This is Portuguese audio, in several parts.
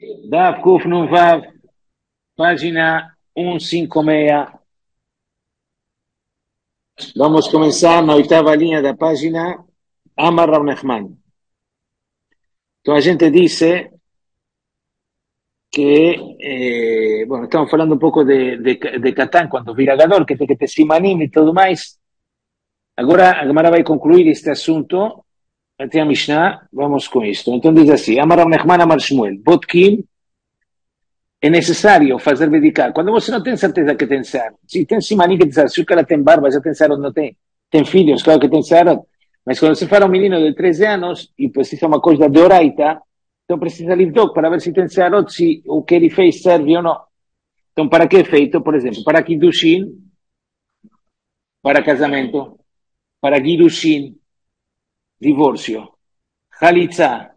Daf Kuf Nun Vav, página 156. Vamos a comenzar na oitava linha da página Amar Rav Nachman. Então a gente dice que, bueno, estamos falando um pouco de Catan, quando vira Gadol, que tem que ter simanim e tudo mais. Agora a Gemara vai concluir este assunto, até a Mishnah, vamos com isto. Então diz assim, Amar Rav Nachman, Amar Shmuel, Botkim, é necessário fazer medicar. Quando você não tem certeza que tem certo, se tem simanim que tem certo, se o cara tem barba, já tem certo ou não tem. Tem filhos, claro que tem certo. Mas quando você fala um menino de 13 anos e precisa uma coisa de oraita, então precisa livdok para ver se tem certo, se o que ele fez serve ou não. Então para que é feito? Por exemplo, para Kiddushin, para casamento, para Girushin, divórcio, Halitza,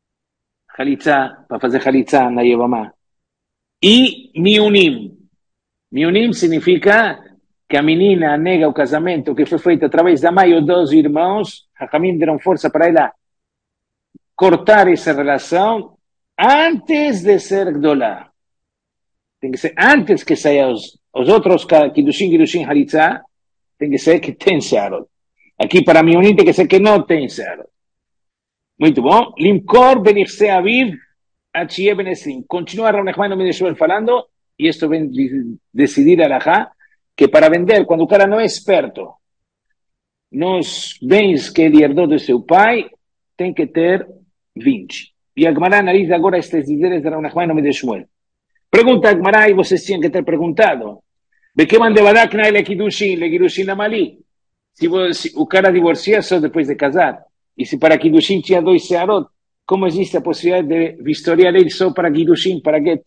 para fazer Halitza na Yevamá. E miunim. Miunim significa que a menina nega o casamento que foi feito através da mãe ou dos irmãos. Hachamim deram força para ela cortar essa relação antes de ser Gdolá. Tem que ser antes que saia os outros Kiddushin, Halitza, tem que ser que tem Searot. Aqui para miunim tem que ser que não tem Searot. Muito bom. Limkor benirse aviv. Continúa Rav Nachman me deixou falando, e isto vem decidir alajá, que para vender, quando o cara não é experto nos bens que ele herdou do seu pai, tem que ter 20. E a Gemara analisa agora estes dizeres de Rav Nachman me deixou. Pergunta a Gemara, e vocês tinham que ter perguntado, de que mande badakna ele Kiddushin amali? Se o cara divorcia só depois de casar, e se para Kiddushin tinha 2 searot, como existe a possibilidade de vistoriar ele só para Girushin, para Get?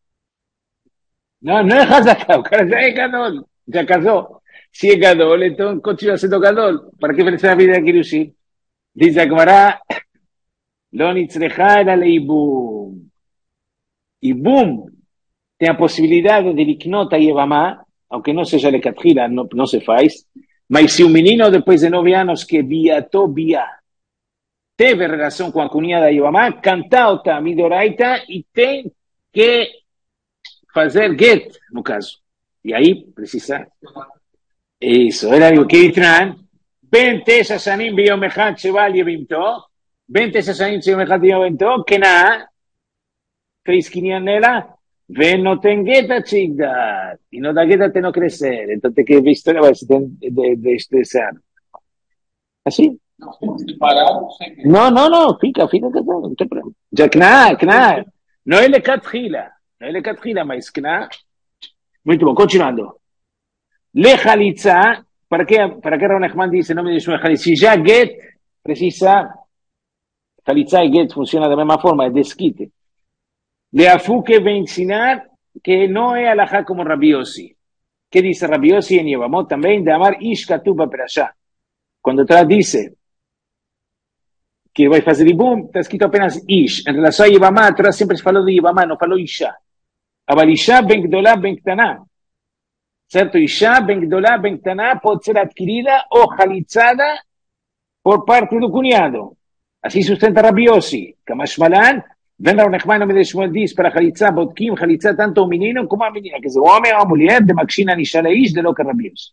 Não é Hazaká, o cara já é Gadol, já casou. Se é Gadol, então continua sendo Gadol. Para que oferecer a vida a Girushin? Diz a Gemara, Lo nitzrecha ela leibum. Ibum tem a possibilidade de liknot a Yevamá, aunque não seja lecatchila, não se faz, mas se o menino depois de 9 anos que biatou bia, teve relação com a cunhada da Yevamá, cantar o midoraita e tem que fazer get, no caso. E aí precisa. Isso, era o que Itran, ben tesha shanim biyom echad sheval yevimto, ben tesha shanim biyom echad yevimto, que na, fez quinhão nela, ven no tem get a chigdad, e no da get até não crescer, então tem que ver a história, vai se tem de estressar. Assim? No, fica casado, não tem problema. Já Kna, não é lecatchila, mas Kna. Muito bom, continuando. Lechalitza, para que Rav Nachman dice, não me deixou Lechalitza, se já get, precisa, Chalitza e get funciona da mesma forma, é desquite. Leafu que vem ensinar que não é alajá como Rabbi Yossi. Que dice Rabbi Yossi en Yevamot também, de amar ish katuba perashá. Quando atrás dice que vai fazer Ibum, está escrito apenas Ish. Em relação a Yevamá, a Torá sempre falou de Yevamá, não falou Isha. Aval Isha ben Gdolá ben Ktaná. Certo? Isha ben Gdolá ben Ktaná pode ser adquirida ou halitzada por parte do cunhado. Assim sustenta Rabbi Yossi. Kamashmalan, vem Rav Nachman me Shmuel diz para halitzá, botkim, halitzá tanto o menino como a menina. Quer dizer, o homem ou a mulher, de Makshina Nisha Leish, de lo que Rabbi Yossi.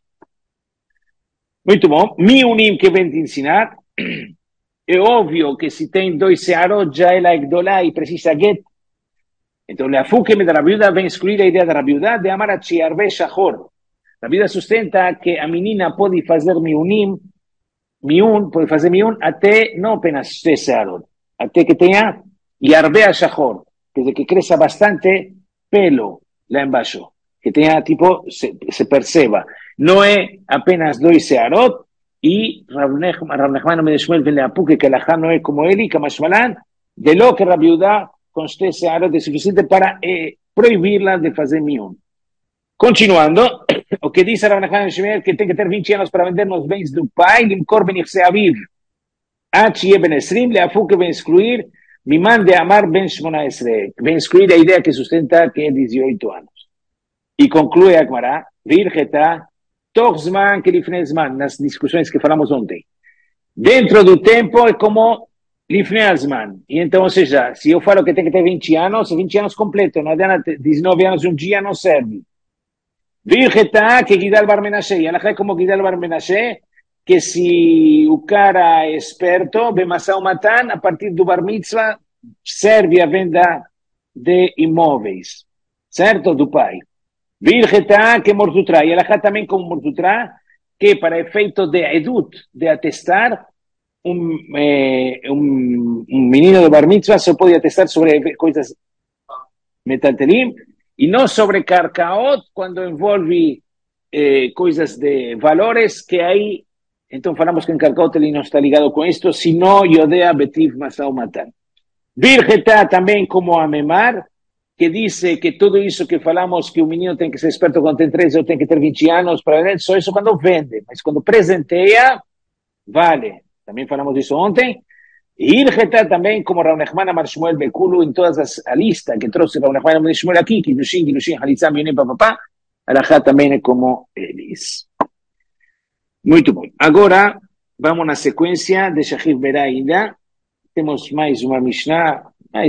Muito bom. Miunim que vem te ensinar. É óbvio que se tem 2 searot, já ela é Gdolá e precisa get. Então, a Fukem da Rabiuda vem excluir a ideia da Rabiuda de amar a Chiarve Shachor. Rabiuda sustenta que a menina pode fazer miun, pode fazer miun até não apenas 3 searot, até que tenha Yarve a Shachor, quer dizer, que cresça bastante pelo lá embaixo, que tenha, tipo, se perceba. Não é apenas 2 searot, y Rav Nachman me Shmuel ven le apuque que la no es como él y Kamashmalan, de lo que Rabbi Yehuda conste searot de suficiente para prohibirla de fazer miun. Continuando, o que dice Rav Nachman Shmuel que tem que ter 20 anos para vender nos bens do pai, limkor benirse aviv, achie ben esrim, le apuque ben excluir, miman de amar ben shmona esre, ben excluir a idea que sustenta que é 18 anos. E conclui a Gemara, virgeta, Toxman que Lifnezman, nas discussões que falamos ontem. Dentro do tempo é como Lifnei Azman. E então, ou seja, se eu falo que tem que ter 20 anos completo, não adianta 19 anos um dia, não serve. Virgeta, que Gidal Bar Menashe. E ela é como Gidal Bar Menashe, que se o cara é esperto, Bemassau Matan, a partir do Bar Mitzvah, serve a venda de imóveis, certo? Do pai. Virgeta, que Mortutra. E ela também como Mortutra, que para efeito de edut, de atestar, un menino de bar mitzvah se puede atestar sobre cosas metalterim y no sobre carcaot cuando envolve cosas de valores que hay. Entonces falamos que en carcaot ele no está ligado con esto, sino yodea betiv masao matan. Virgeta también como amemar, que dice que todo eso que falamos que un menino tiene que ser experto cuando tiene 13 o tiene que tener 20 años para eso cuando vende, mas cuando presentea, vale. También falamos de eso ontem. Y Irgeta también como Rav Nechman Amar Shmuel Bekulu en todas las listas que trouxe Rav Nechman Amar Shmuel aquí, Kiddushin, Halitzam, Yonim, papá, Alajá también es como eles. Muito bom. Agora, vamos na sequência de Shachir Berá ainda. Temos mais uma Mishnah,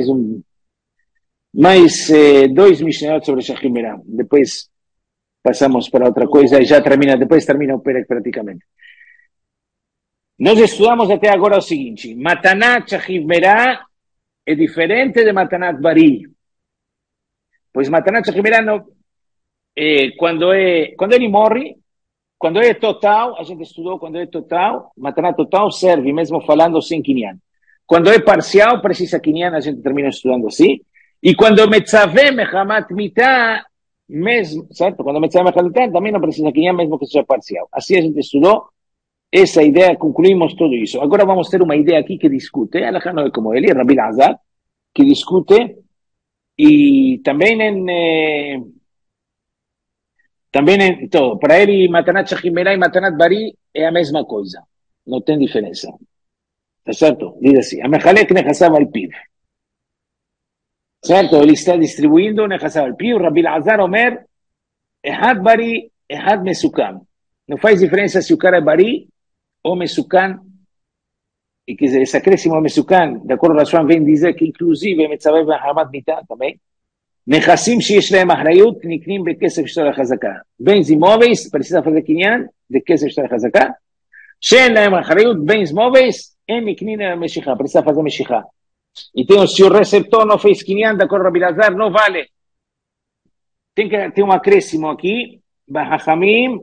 mais dois Mishnayot sobre Shachir Berá. Depois passamos para outra coisa e já termina, depois termina o Perek praticamente. Nós estudamos até agora o seguinte: Matanat Shachir Berá é diferente de Matanat Bari. Pois Matanat Shachir Berá quando ele morre, quando é total, a gente estudou quando é total, Matanat total serve mesmo falando sem Kinyan. Quando é parcial, precisa Kinyan, a gente termina estudando assim. E quando Metzaveh Mechamat Mitah, mesmo, certo? Quando Metzaveh Mechamat Mitah, também não precisa Kinyan, mesmo que seja parcial. Assim a gente estudou essa ideia, concluímos tudo isso. Agora vamos ter uma ideia aqui que discute, Alajá não é como ele, Rabbi Lazar, que discute, e também em todo. Para ele, Matanat Shachir Berá e Matanat Bari é a mesma coisa. Não tem diferença. Tá certo? Diz assim, Amechalek Nechassav al Piv. Certo? Ele está distribuindo Nechassav al Piv. Rabbi Lazar Omer, Ehad Bari, Ehad Mesukam. Não faz diferença se o cara é Bari ou Mesukan, e que esse acréscimo Mesukan, de acordo com a Rashban, vem dizer que inclusive Metzaveh Mechamat Mitah também, Nechassim שיש להם אחריות נקנים בכסף שטר החזקה. בens imóveis, precisa fazer קניין de כסף שטר החזקה, שאין להם אחריות bens móveis, הם נקנים משיכה, precisa fazer משיכה. Então, se o receptor não fez קניין, de acordo com Rabbi Lazar, não vale. Tem que ter um acréscimo aqui, Bachachamim,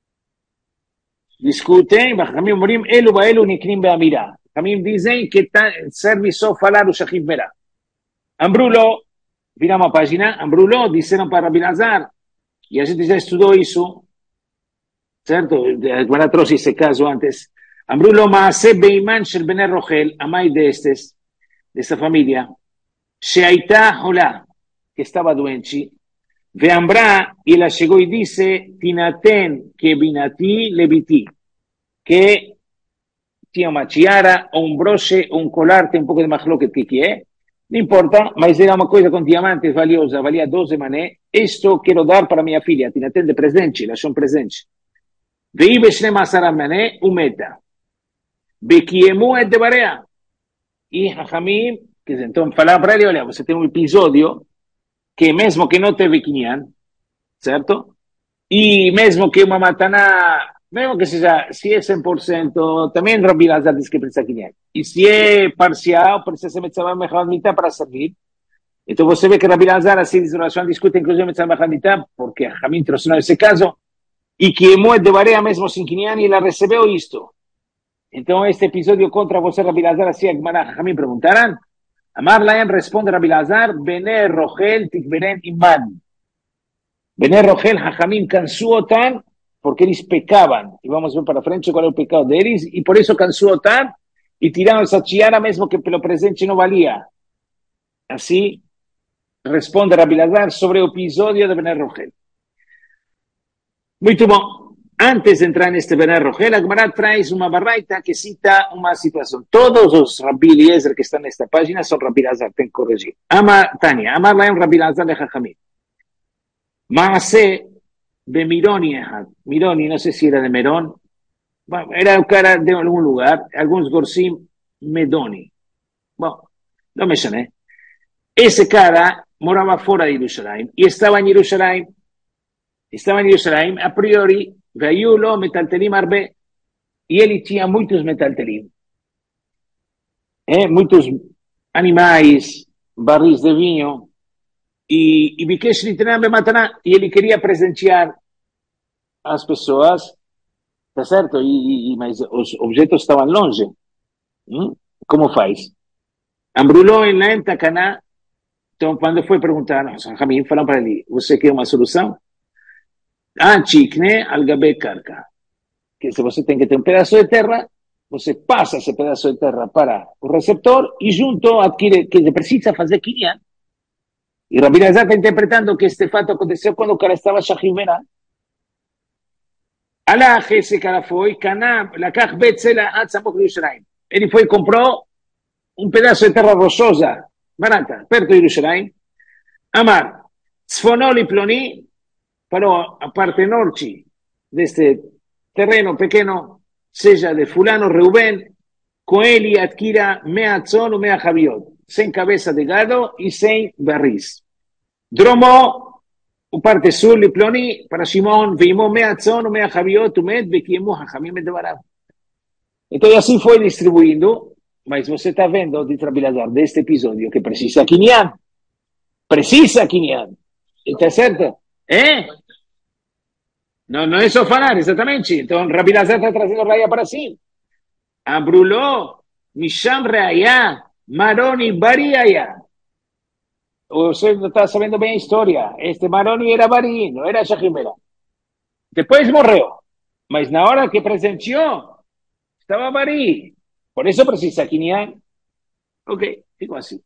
discutem, Bachachamim אומרים, אלו ואלו נקנים באמירה. Bachachamim dizem que serve só falar o Shachir Berá. Ambrulo, viramos a página, Ambruló, disseram para Rabbi Lazar, e a gente já estudou isso, certo? Agora trouxe esse caso antes. Ambruló, Maaseh Beiman Shel Bnei Rochel, a mãe desta família, Sheaita Holá, que estava doente, Veambra, e ela chegou e disse, Tinaten Kebinati Leviti, que tinha uma tiara, ou um broche, ou um colar, tem um pouco de machloket que é, não importa, mas era uma coisa com diamantes valiosa, valia 12 mané. Isto quero dar para minha filha, Tinaten de presente, lasciò un presente. Vei Beshne Masara mané, umeta. Bekiemu et de Barea. E Hachamim, que então falava para ele, olha, você tem um episódio que mesmo que não teve Kinyan, certo? E mesmo que uma mataná, mesmo que seja, se é 100%, também Rabbi Lazar diz que precisa Kinyan. E se é parcial, precisa ser Metzaveh Mechamat Mitah para servir. Então você vê que Rabbi Lazar, assim, discute inclusive Metzaveh Mechamat Mitah, porque Hamim trouxe esse caso, e que Emoed de Barea mesmo sem Kinyan, e ela recebeu isto. Então este episódio contra você, Rabbi Lazar, assim, Hamim perguntaram, Amar Laem responde Rabbi Lazar, Bnei Rochel tikberen iman. Bnei Rochel, Hamim cansou tan, porque eles pecavam. E vamos ver para frente qual é o pecado deles, e por isso cansou tan, e tiraram essa tiara mesmo que pelo presente não valia. Assim, responde Rabbi Lazar sobre o episódio de Bnei Rochel. Muito bom. Antes de entrar neste Bnei Rochel, a Gemara traz uma baraita que cita uma situação. Todos os Rabbi Eliezer que estão nesta página são Rabbi Lazar, tem que corrigir. Tânia, Amar Laem Rabbi Lazar de Chachamim. Maaseh Bemironi Ehad. Mironi, não sei se era de Meron. Era o cara de algum lugar. Alguns Gorsim Medoni. Bom, não me chamei. Esse cara morava fora de Jerusalém e estava em Jerusalém, a priori, veio lo metaltelim arbe, e ele tinha muitos metaltelim, muitos animais, barris de vinho, e Bikesh Litran Bemataná, e ele queria presentear as pessoas, tá certo? Mas os objetos estavam longe. Como faz? Embrulhou em lenta caná. Então, quando foi perguntar, os Rahamim falaram para ele, você quer uma solução? Chikne al gabe karka. Que se você tem que ter um pedaço de terra, você passa esse pedaço de terra para o receptor e junto adquire, que precisa fazer kinyan. E Rabbi Elazar está interpretando que este fato aconteceu quando o cara estava shachimena. Alach, esse cara foi, Canam, Lakach Betzela, Atzamok Yerushalayim. Ele foi e comprou um pedaço de terra rochosa, barata, perto de Yerushalayim. Amar, Tzfonoli Ploni, parou a parte norte deste terreno pequeno, seja de fulano Reuben, com ele adquira mea tzon ou mea javiot, sem cabeça de gado e sem barris. Dromo, o parte sul de Ploni, para Shimon, veimou mea tzon ou mea javiot, umed, bequiemu hachamim edevarav. Então, assim foi distribuindo, mas você está vendo, de Rabbi Elazar, deste episódio, que precisa Kinyan. Precisa Kinyan. Está certo? Não é só falar, exatamente. Então, Rabbi Elazar está trazendo raia para si. Abruló, Misham Reaya, Maroni Bariaya. Você está sabendo bem a história. Este Maroni era Bari, não era Shachimera. Depois morreu. Mas na hora que presenteou, estava Bari. Por isso precisa Kinyan. Ok, ficou assim.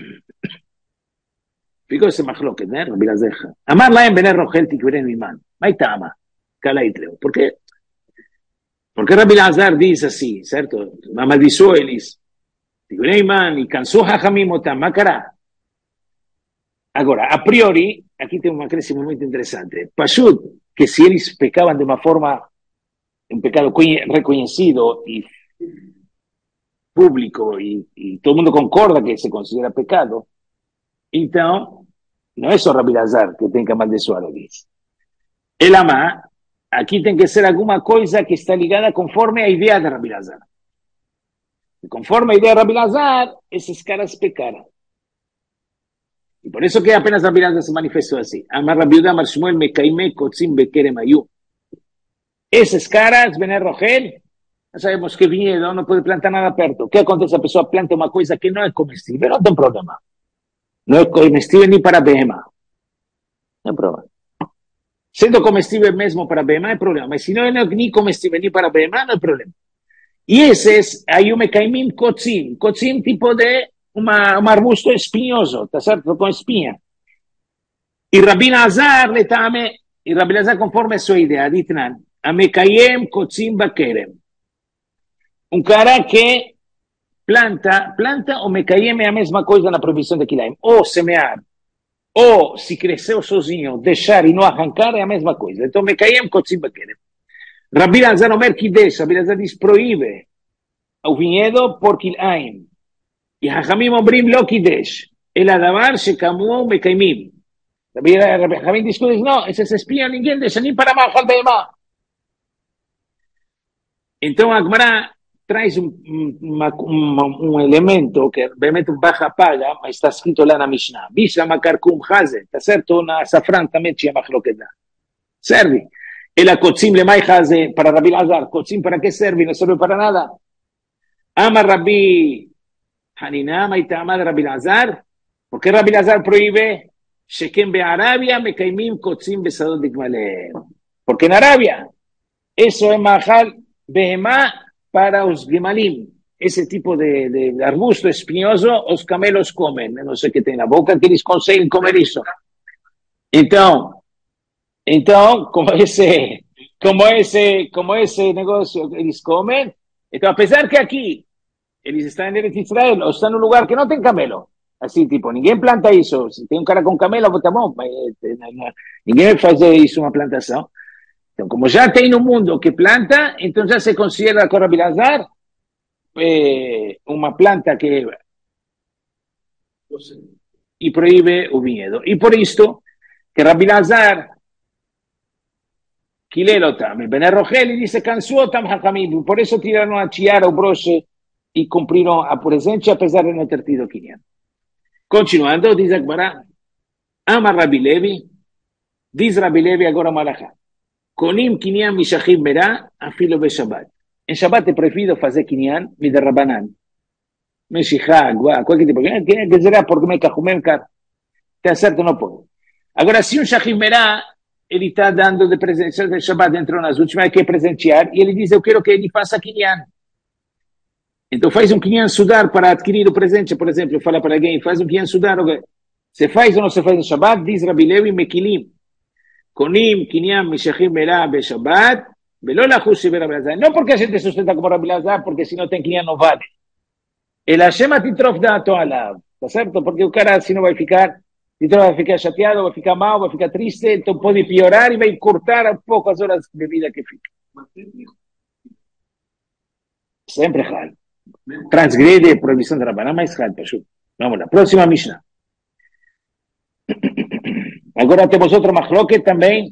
Ficou esse machloket, né, Rabbi Elazar? Amar laem bener rochel tikveren miman. Maitama. Calaitleo. Por quê? Porque Rabbi Elazar diz assim, certo? Amaldiçoou eles. Tikveren miman e cansou hachamim otam. Macará. Agora, a priori, aqui tem um acréscimo muito interessante. Pashut, que se eles pecavam de uma forma, um pecado reconhecido e público, e todo mundo concorda que se considera pecado, então, não é só Rabbi Elazar que tem que amaldiçoar eles. Elamá, aqui tem que ser alguma coisa que está ligada conforme a ideia de Rabbi Elazar. E conforme a ideia de Rabbi Elazar, esses caras pecaram. E por isso que apenas Rabbi Elazar se manifestou assim. Amar Rabbi Yehuda, Amar Shmuel, Mekaime, Kotzim, Bekerem, Ayu. Esses caras, Bener Rochel, nós sabemos que vinhedo não pode plantar nada perto. O que acontece? A pessoa planta uma coisa que não é comestível, não tem problema. Não é comestível nem para behemá. Não é problema. Sendo comestível mesmo para behemá, é problema. Mas se não é nem comestível nem para behemá, não é problema. E esses, aí o Mekaimim, Kotzim. Kotzim tipo de um arbusto espinhoso, tá certo? Com espinha. E Rabbi Elazar, e Rabbi Elazar conforme a sua ideia, ditnan, a Mekayem Kotzim Bakerem. Um cara que planta ou Mekayem é a mesma coisa na proibição de Kilaim. Ou semear, ou se cresceu sozinho, deixar e não arrancar é a mesma coisa. Então Mekayem Kotzim Bakerem. Rabbi Elazar Omer Kidesh, Rabbi Elazar diz proíbe o vinhedo por Kilaim. E Hachamim Omrim lo Kidesh. El Adavar Shekamu Mekaimim. Rabbi Hachamim diz, não, esses espinhos ninguém deixa nem para Mahal Beimá. Então a Gemara traz um elemento que realmente baja paga, mas está escrito lá na Mishnah. Bisha Makarkum Haze, está certo? Na Safran também tinha Machlokedah. Serve. Ela Kotzim Lemai Haze para Rabbi Elazar. Kotzim para que serve? Não serve para nada. Ama Rabbi Haninama y Tamad Rabbi Elazar. ¿Por qué Rabbi Elazar prohíbe? Shekem Be'Arabia Mekaimim Kotzim Besadot Dikmalem. Porque en Arabia eso es Mahal Behemá para os Gemalim. Ese tipo de arbusto espinhoso, os camelos comen. Não sei o que tem na boca que eles conseguem comer isso. Então como esse negócio eles comem, então apesar que aqui eles estão em Eretz Israel, ou estão num lugar que não tem camelo, assim, tipo, ninguém planta isso. Se tem um cara com camelo, tá bom, mas ninguém vai fazer isso uma plantação. Então, como já tem no mundo que planta, então já se considera com Rabbi Elazar uma planta que e proíbe o vinhedo. E por isto, que Rabbi Lazar, quiler otam, el Ben Rogel, dice, cansou otam Hakamim, por isso tiraram a tiara, o broche, e cumpriram a presente, apesar de não ter tido Kinyan. Continuando, diz Agmará, ama Rabbi Levi, diz Rabbi Levi agora Malachá, Konim Kinyan Mishachim Merá, afilo be Shabbat. Em Shabbat é proibido fazer Kinyan, miderrabanan. Meshihá, qualquer tipo, que dizer, porque me cajumem, cara, está certo, não pode. Agora, se um Shachim Merá, ele está dando de presente, de Shabbat entrou nas últimas, quer presentear, e ele diz, eu quero que ele faça Kinyan. Então faz um Kinyan Sudar para adquirir o presente, por exemplo, fala para alguém, faz um Kinyan Sudar, se faz ou não se faz no Shabbat, diz Rabbi Levi, Mekilim, Konim, Kinyan, Mishachim Merá, be Shabbat, não porque a gente sustenta como Rabbi Lazar, porque se não tem Kinyan não vale. El Hashem atitrof dato alav, tá certo? Porque o cara assim não vai ficar, vai ficar chateado, vai ficar mal, vai ficar triste, então pode piorar e vai cortar um pouco as horas de vida que fica. Sempre hal. Transgrede a proibição de Rabaná, mas hal, Pashut. Vamos lá, próxima Mishnah. Agora temos outro machloket também.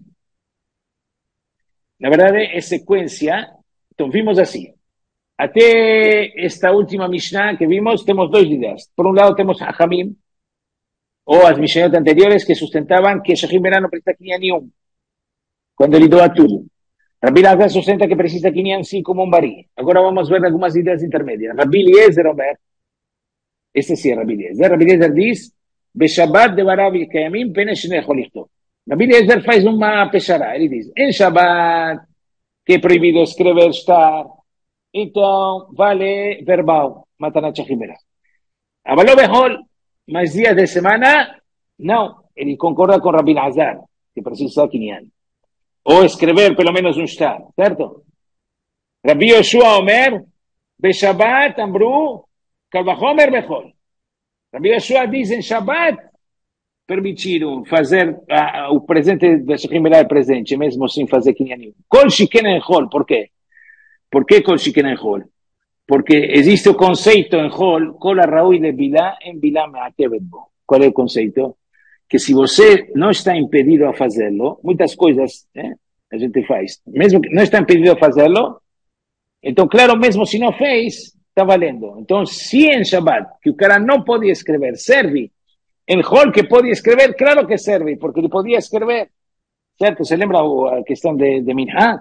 Na verdade, é sequência. Então, vimos assim. Até esta última Mishnah que vimos, temos duas ideias. Por um lado, temos Hachamim, ou as Mishnayot anteriores, que sustentavam que Shachim Merá não precisa Kinyan nenhum, quando ele doa tudo. Rabbi Lazar sustenta que precisa Kinyan sim como um bari. Agora vamos ver algumas ideias intermédias. Rabbi Eliezer, este sim é Rabbi Eliezer. Rabbi Eliezer diz, Beshabbat de Barabi Kayamim pene shnei cholichto. Rabbi Eliezer faz uma pechará. Ele diz, em Shabbat, que é proibido escrever estar, então vale verbal, Matanat Shachim Merá. Avaló Behol, mas dias de semana, não. Ele concorda com Rabbi Lazar, que precisa Kinyan. Ou escrever pelo menos um estar, certo? Rabbi Yoshua Omer, Beshabbat Amru, Kalvachomer Bechol. Rabbi Yoshua diz em Shabbat, permitiram fazer o presente de Shachim Merá presente, mesmo sem fazer Kinyan. Kol Shiken en Chol, por quê? Por que Kol Shiken en Chol? Porque existe o conceito em Chol, Kol Arraui de Bilá, em Bilá Me'atevet Bo. Qual é o conceito? Que se você não está impedido a fazê-lo, muitas coisas a gente faz, mesmo que não está impedido a fazê-lo, então, claro, mesmo se não fez, está valendo. Então, se em Shabbat, que o cara não pode escrever, serve, em Chol que pode escrever, claro que serve, porque ele podia escrever, certo? Você lembra a questão de Minha?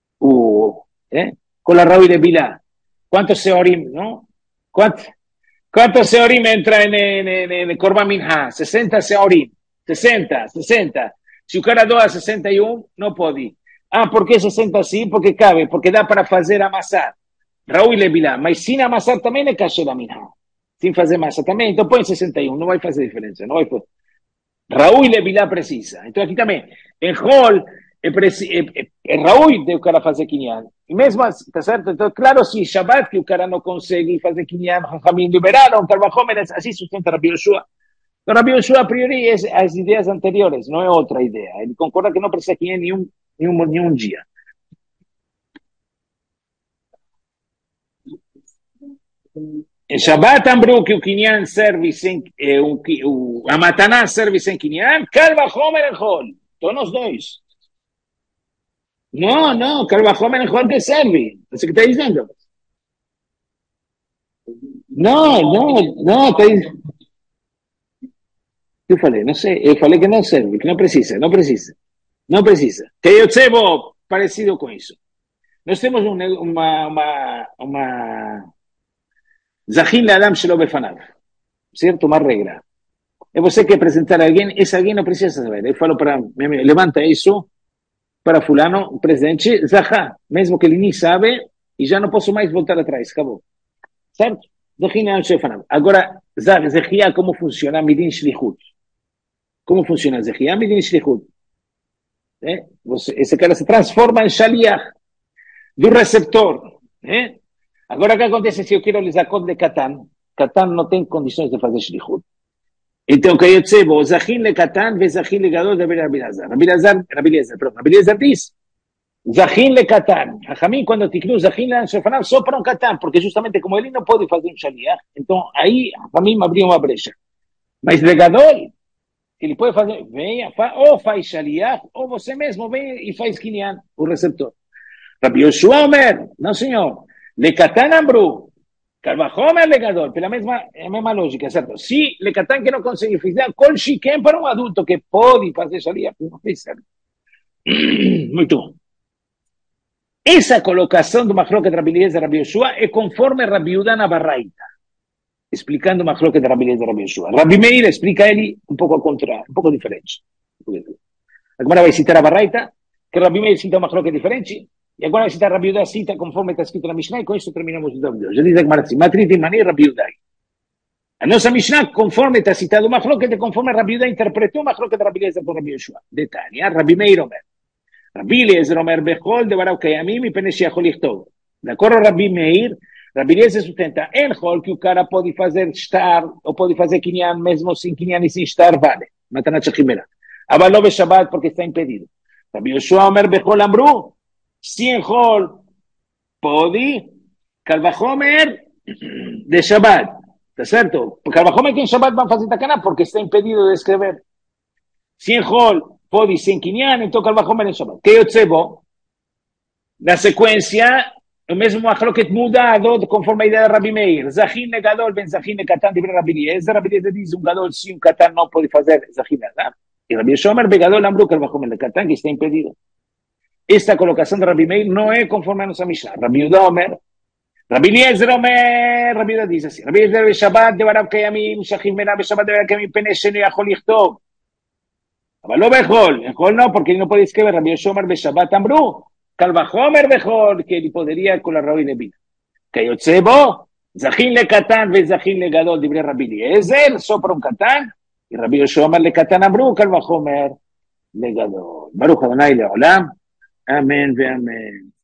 Com a Raui de Bilá. Quantos seorim, não? Quantos seorim entra em Korban Minha? 60 seorim. 60. Se o cara doa 61, não pode. Ah, por que 60 sim? Porque cabe, porque dá para fazer amassar. Raúl Levilá, mas sem amassar também é cachê da Minha. Sem fazer massa também, então põe 61, não vai fazer diferença. Não vai fazer. Raúl Levilá precisa. Então aqui também, em Hall, Raúl deu o cara fazer Kinyan. E mesmo assim, tá certo? Então, claro, se Shabbat que o cara não consegue fazer Kinyan, Rahamim liberaram, Kalvachomer, assim sustenta Rabbi Yoshua. Então, Rabbi Yoshua, a priori, as ideias anteriores, não é outra ideia. Ele concorda que não precisa Kinyan nenhum dia. Em Shabbat, Amru, que o Kinyan serve sem, a Mataná serve sem Kinyan, Kalvachomer en Hol. Então, nós dois. Não, Kalvachomer en Hol que serve. É isso que está dizendo. Não, está dizendo. Eu falei, não sei, eu falei que não serve, que não precisa. Que eu sebo parecido com isso. Nós temos uma Zachin le'adam shelo befanav, certo? Uma regra. É você que apresentar a alguém, esse alguém não precisa saber. Eu falo para meu amigo, levanta isso para fulano, presente, Zahá, mesmo que ele nem sabe, e já não posso mais voltar atrás, acabou. Certo? Zachin le'adam shelo befanav. Agora, Zechia, como funciona? Midin shlichut. Como funciona a Zechia? Midin shlichut. Esse cara se transforma em shaliach do receptor. Agora, o que acontece se eu quero lhe zakot de Katan? Katan não tem condições de fazer shlichut. Então, que eu sei, o zachin le Katan ve zachin le Gadol de Rabbi Lazar. Rabbi Eliezer diz, zachin le Katan. Hachamim, quando tiknu zachin le Anshefanav, só para um Katan, porque justamente como ele não pode fazer um shaliach, então aí Hachamim abriu uma brecha. Mas legador, ele pode fazer, venha, ou faz shaliach, ou você mesmo vem e faz kinyan, o receptor. Rabbi Yoshua Omer, não senhor, lekatan amru, Calvajomer legador, pela mesma lógica, certo? Se lekatan que não consegue fazer, kol shiken para um adulto que pode fazer shaliach, não fez certo. Muito bom. Essa colocação do Machloket Rabbi Eliezer e Rabbi Yoshua é conforme Rabbi Yehuda na Baraita, explicando o Machloket Rabbi Eliezer e Rabbi Yoshua. Rabbi Meir explica ele um pouco ao contrário, um pouco diferente. Agora vai citar a Baraita, que Rabbi Meir cita uma Machloket diferente, e agora vai citar Rabbi Yehuda cita conforme está escrito na Mishnah, e com isso terminamos o vídeo. Já diz a Gemara assim, Matrit e Mani Rabbi Yehuda. A nossa Mishnah, conforme está citado o Machloket, conforme Rabbi Yehuda interpretou o Machloket Rabbi Eliezer por Rabbi Yoshua. Detalhe, Rabbi Meir Omer. Rabbi Eliezer Omer Bechol Devarau Kayamim mipnei she'yachol lichtov. De acordo com Rabbi Meir, Rabbi Eliezer sustenta en hol que o cara pode fazer shtar ou pode fazer kinyan mesmo sem kinyan e sem shtar, vale. Matanat shechimera. Aval lo Shabbat porque está impedido. Rabbi Yoshua Omer Bechol Amru, si en hol pode, Calvajomer de Shabbat. ¿Está certo? Calvajomer que en Shabbat van a fazer takana porque está impedido de escrever. Si en hol pode sem kinyan, então Calvajomer em Shabbat. Que yotzebo, na sequência, o mesmo Machloket mudado conforme a ideia de Rabbi Meir. Zachin legadol ben zachin lekatan de Rabbi Eliezer. Rabbi Eliezer diz gadol sim, katan não pode fazer zachin legadol. E Rabbi Yoshua begadol amru Calvajomer lekatan que está impedido. Esta colocação de Rabbi Meir não é conforme a nossa Mishnah. Rabbi Yehuda Omer, Rabbi Eliezer Omer, Rabbi Yehuda diz assim, Rabbi Eliezer Shabbat devarav kayamim, shachim benah Shabbat devarav kayamim, pene shenu yachol lichtov. אבל לא בחול, בחול no, porque no puede escribir Rabbi Yoshua Omer בשבת אמרו, קל וחומר בחול, que él podría con la Rabbi Levina. כיוצא בו, זכין לקטן וזכין לגדול, דברי רבי אליעזר, סופרום קטן, רבי יהושע אומר לקטן אמרו, קל וחומר לגדול. ברוך ה' לעולם, אמן ואמן.